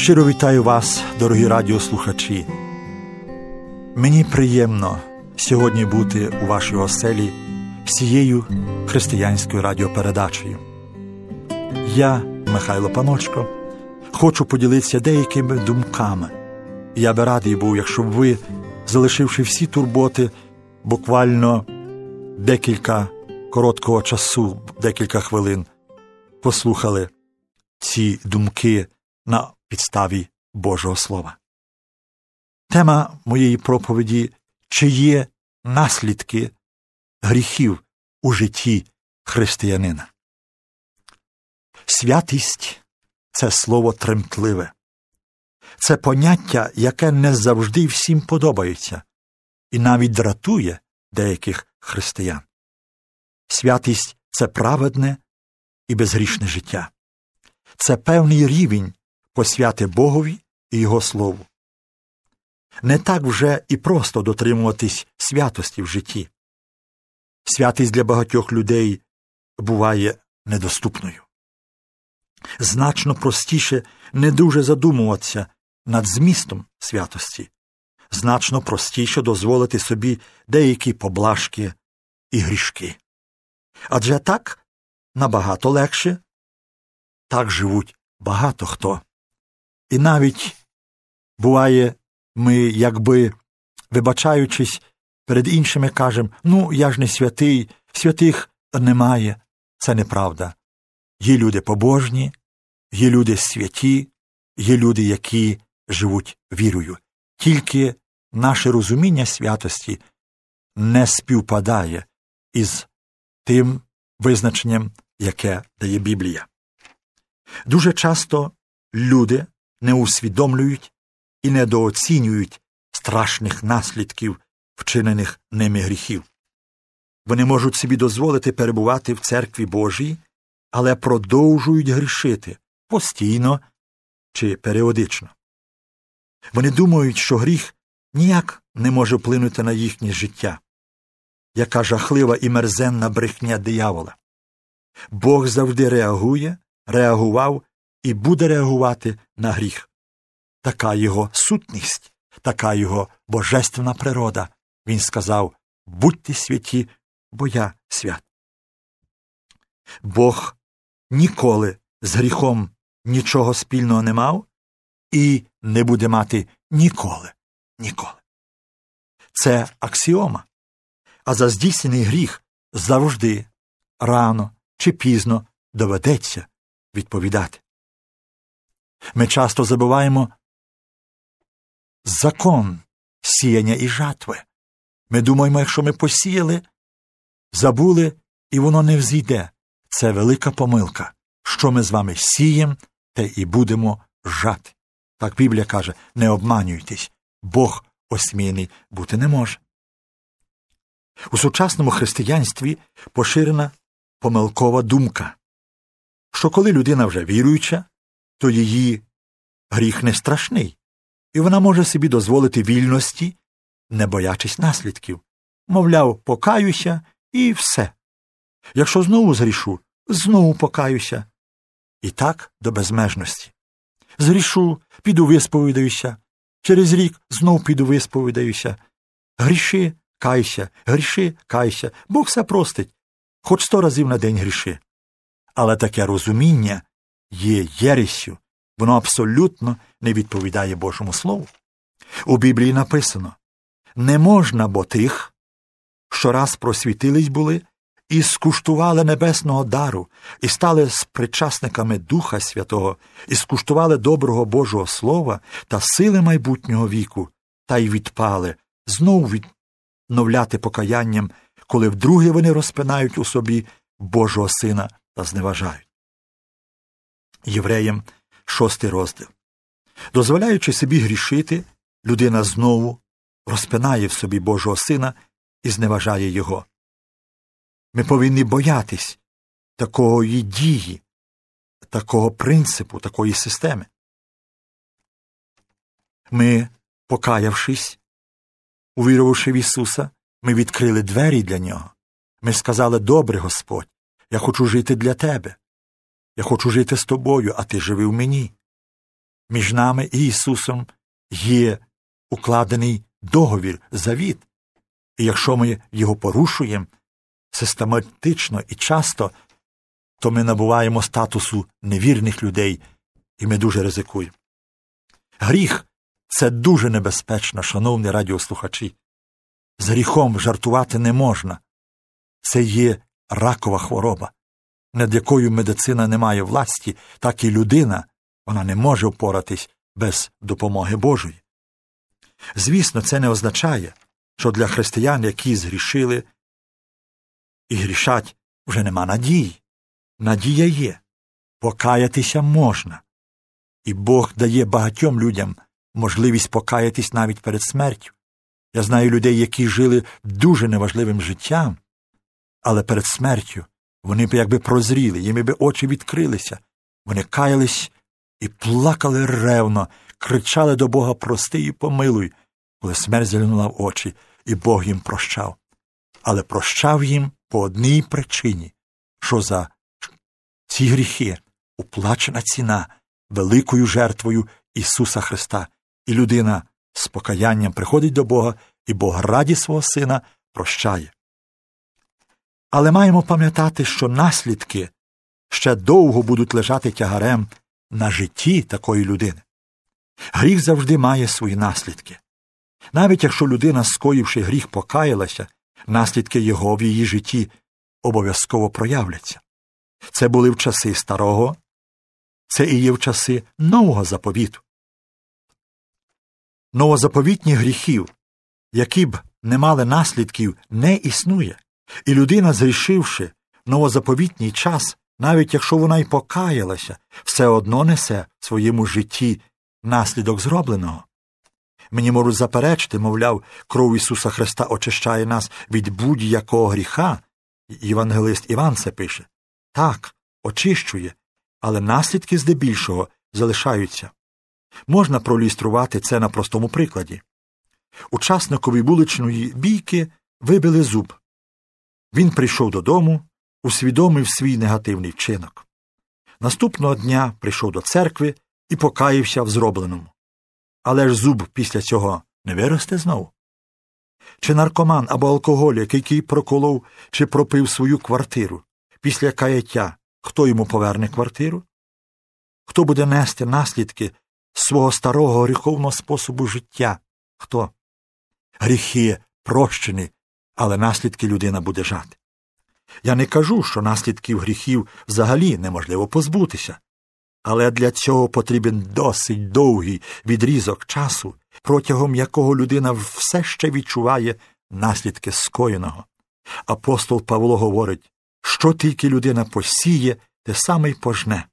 Щиро вітаю вас, дорогі радіослухачі. Мені приємно сьогодні бути у вашій оселі з цією християнською радіопередачею. Я, Михайло Паночко, хочу поділитися деякими думками. Я би радий був, якщо б ви, залишивши всі турботи, буквально декілька короткого часу, декілька хвилин, послухали ці думки на підставі Божого Слова. Тема моєї проповіді – чи є наслідки гріхів у житті християнина. Святість – це слово тремтливе. Це поняття, яке не завжди всім подобається і навіть дратує деяких християн. Святість – це праведне і безгрішне життя. Це певний рівень посвяти Богові і Його Слову. Не так вже і просто дотримуватись святості в житті. Святість для багатьох людей буває недоступною. Значно простіше не дуже задумуватися над змістом святості. Значно простіше дозволити собі деякі поблажки і грішки. Адже так набагато легше, так живуть багато хто. І навіть, буває, ми, якби, вибачаючись перед іншими, кажемо, я ж не святий, святих немає. Це неправда. Є люди побожні, є люди святі, є люди, які живуть вірою. Тільки наше розуміння святості не співпадає із тим визначенням, яке дає Біблія. Дуже часто люди не усвідомлюють і недооцінюють страшних наслідків вчинених ними гріхів. Вони можуть собі дозволити перебувати в церкві Божій, але продовжують грішити постійно чи періодично. Вони думають, що гріх ніяк не може вплинути на їхнє життя. Яка жахлива і мерзенна брехня диявола. Бог завжди реагував і буде реагувати на гріх. Така його сутність, така його божественна природа. Він сказав: будьте святі, бо я свят. Бог ніколи з гріхом нічого спільного не мав і не буде мати ніколи. Це аксіома. А за здійснений гріх завжди, рано чи пізно доведеться відповідати. Ми часто забуваємо закон сіяння і жатви. Ми думаємо, якщо ми посіяли, забули, і воно не взійде. Це велика помилка. Що ми з вами сіємо, те і будемо жати. Так Біблія каже: не обманюйтесь, Бог осміяний бути не може. У сучасному християнстві поширена помилкова думка, що коли людина вже віруюча, то її гріх не страшний, і вона може собі дозволити вільності, не боячись наслідків. Мовляв, покаюся і все. Якщо знову згрішу, знову покаюся. І так до безмежності. Згрішу, піду висповідаюся. Через рік знов піду висповідаюся. Гріши, кайся, гріши, кайся. Бог все простить. Хоч 100 разів на день гріши. Але таке розуміння є єресю. Воно абсолютно не відповідає Божому Слову. У Біблії написано: не можна бо тих, що раз просвітились були, і скуштували небесного дару, і стали спричасниками Духа Святого, і скуштували доброго Божого Слова та сили майбутнього віку, та й відпали, знов відновляти покаянням, коли вдруге вони розпинають у собі Божого Сина та зневажають. Євреям 6 розділ. Дозволяючи собі грішити, людина знову розпинає в собі Божого Сина і зневажає Його. Ми повинні боятись такої дії, такого принципу, такої системи. Ми, покаявшись, увірувавши в Ісуса, ми відкрили двері для Нього. Ми сказали: добре, Господь, я хочу жити для Тебе. Я хочу жити з Тобою, а Ти живи в мені. Між нами і Ісусом є укладений договір, завіт. І якщо ми його порушуємо систематично і часто, то ми набуваємо статусу невірних людей, і ми дуже ризикуємо. Гріх – це дуже небезпечно, шановні радіослухачі. З гріхом жартувати не можна. Це є ракова хвороба, над якою медицина не має власті, так і людина, вона не може впоратись без допомоги Божої. Звісно, це не означає, що для християн, які згрішили і грішать, вже нема надії. Надія є. Покаятися можна. І Бог дає багатьом людям можливість покаятись навіть перед смертю. Я знаю людей, які жили дуже неважливим життям, але перед смертю вони б якби прозріли, їм би очі відкрилися. Вони каялись і плакали ревно, кричали до Бога: «Прости і помилуй», коли смерть заглянула в очі, і Бог їм прощав. Але прощав їм по одній причині, що за ці гріхи уплачена ціна великою жертвою Ісуса Христа. І людина з покаянням приходить до Бога, і Бог раді свого Сина прощає. Але маємо пам'ятати, що наслідки ще довго будуть лежати тягарем на житті такої людини. Гріх завжди має свої наслідки. Навіть якщо людина, скоївши гріх, покаялася, наслідки його в її житті обов'язково проявляться. Це були в часи Старого, це і є в часи Нового заповіту. Новозаповітні гріхів, які б не мали наслідків, не існує. І людина, згрішивши в новозаповітній час, навіть якщо вона й покаялася, все одно несе в своєму житті наслідок зробленого. Мені можуть заперечити, мовляв, кров Ісуса Христа очищає нас від будь-якого гріха. Євангелист Іван це пише. Так, очищує, але наслідки здебільшого залишаються. Можна проілюструвати це на простому прикладі. Учасникові вуличної бійки вибили зуб. Він прийшов додому, усвідомив свій негативний вчинок. Наступного дня прийшов до церкви і покаявся в зробленому. Але ж зуб після цього не виросте знову. Чи наркоман або алкоголік, який проколов чи пропив свою квартиру, після каяття, хто йому поверне квартиру? Хто буде нести наслідки свого старого гріховного способу життя? Хто? Гріхи прощені, але наслідки людина буде жати. Я не кажу, що наслідків гріхів взагалі неможливо позбутися. Але для цього потрібен досить довгий відрізок часу, протягом якого людина все ще відчуває наслідки скоєного. Апостол Павло говорить, що тільки людина посіє, те саме й пожне.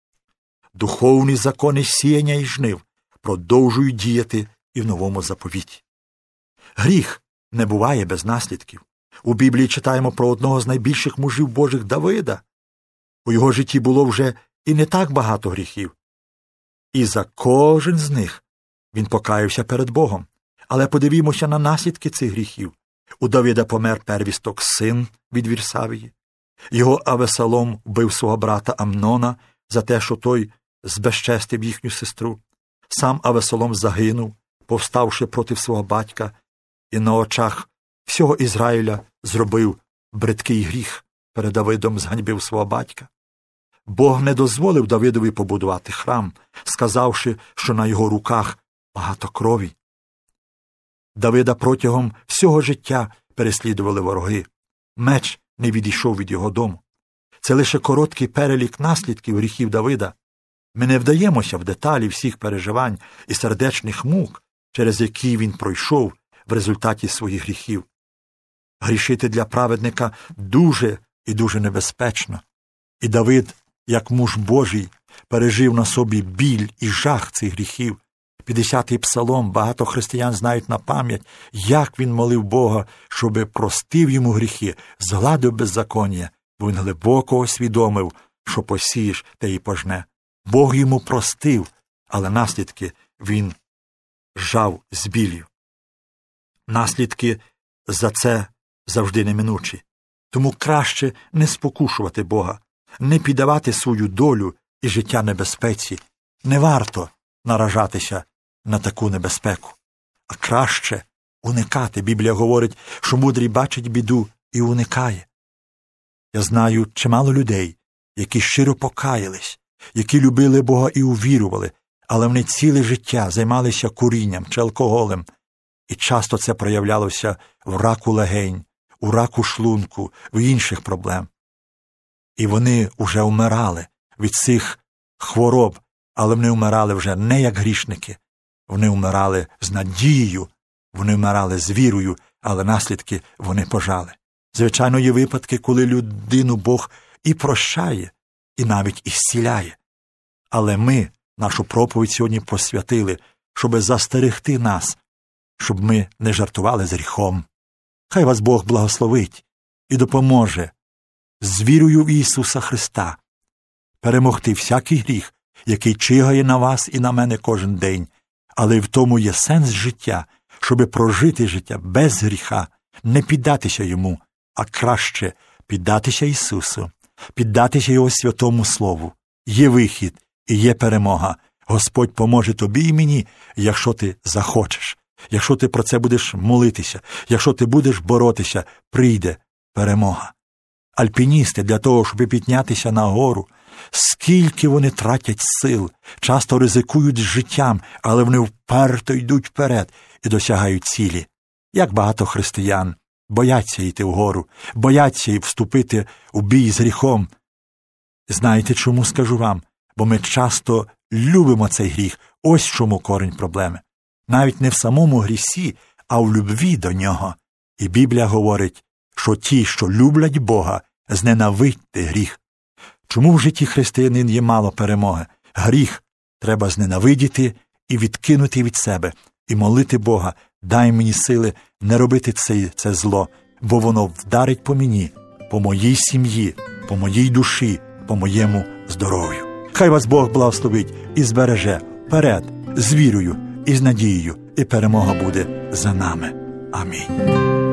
Духовні закони сіяння і жнив продовжують діяти і в новому заповіті. Гріх не буває без наслідків. У Біблії читаємо про одного з найбільших мужів Божих Давида. У його житті було вже і не так багато гріхів. І за кожен з них він покаявся перед Богом. Але подивімося на наслідки цих гріхів. У Давида помер первісток син від Вірсавії. Його Авесалом вбив свого брата Амнона за те, що той збезчестив їхню сестру. Сам Авесалом загинув, повставши проти свого батька, і на очах всього Ізраїля зробив бридкий гріх, перед Давидом зганьбив свого батька. Бог не дозволив Давидові побудувати храм, сказавши, що на його руках багато крові. Давида протягом всього життя переслідували вороги. Меч не відійшов від його дому. Це лише короткий перелік наслідків гріхів Давида. Ми не вдаємося в деталі всіх переживань і сердечних мук, через які він пройшов в результаті своїх гріхів. Грішити для праведника дуже і дуже небезпечно. І Давид, як муж Божий, пережив на собі біль і жах цих гріхів. 50-й псалом багато християн знають на пам'ять, як він молив Бога, щоби простив йому гріхи, згладив беззаконня, бо він глибоко усвідомив, що посієш, те й пожне. Бог йому простив, але наслідки він жав з біллю. Наслідки за це завжди неминучі. Тому краще не спокушувати Бога, не піддавати свою долю і життя небезпеці. Не варто наражатися на таку небезпеку, а краще уникати. Біблія говорить, що мудрий бачить біду і уникає. Я знаю чимало людей, які щиро покаялись, які любили Бога і увірували, але вони ціле життя займалися курінням чи алкоголем, і часто це проявлялося в раку легень, у раку шлунку, в інших проблем. І вони вже вмирали від цих хвороб, але вони вмирали вже не як грішники, вони вмирали з надією, вони вмирали з вірою, але наслідки вони пожали. Звичайно, є випадки, коли людину Бог і прощає, і навіть ісціляє. Але ми нашу проповідь сьогодні посвятили, щоб застерегти нас, щоб ми не жартували з гріхом. Хай вас Бог благословить і допоможе з вірою в Ісуса Христа перемогти всякий гріх, який чигає на вас і на мене кожен день. Але в тому є сенс життя, щоби прожити життя без гріха, не піддатися йому, а краще піддатися Ісусу, піддатися Його святому Слову. Є вихід і є перемога. Господь поможе тобі і мені, якщо ти захочеш. Якщо ти про це будеш молитися, якщо ти будеш боротися, прийде перемога. Альпіністи для того, щоб піднятися на гору, скільки вони тратять сил, часто ризикують життям, але вони вперто йдуть вперед і досягають цілі. Як багато християн бояться йти вгору, бояться вступити у бій з гріхом. Знаєте, чому скажу вам? Бо ми часто любимо цей гріх. Ось чому корінь проблеми. Навіть не в самому грісі, а в любві до нього. І Біблія говорить, що ті, що люблять Бога, зненавидьте гріх. Чому в житті християнин є мало перемоги? Гріх треба зненавидіти і відкинути від себе, і молити Бога, дай мені сили не робити це зло, бо воно вдарить по мені, по моїй сім'ї, по моїй душі, по моєму здоров'ю. Хай вас Бог благословить і збереже вперед, з вірою і з надією, і перемога буде за нами. Амінь.